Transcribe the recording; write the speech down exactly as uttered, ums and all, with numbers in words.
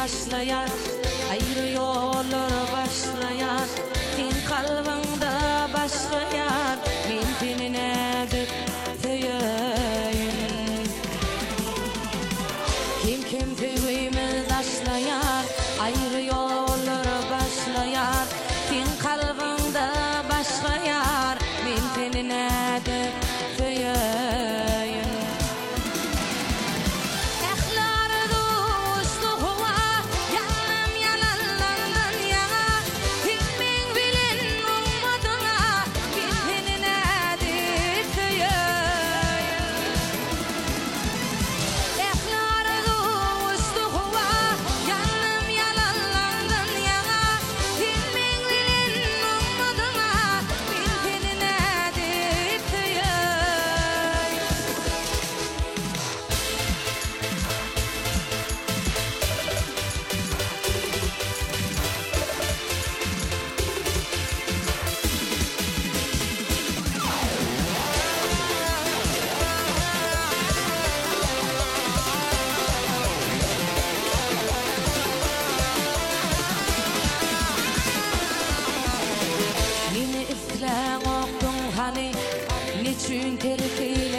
başlayar, ayrı yollar başlayar. Sen kalbinde başlayar, men tenine dip tüyeyim. Kim kim tüyimiz başlayar, ayrı yollar başlayar. Sen kalbinde başlayar, men tenine dip tüyeyim. Niçin terk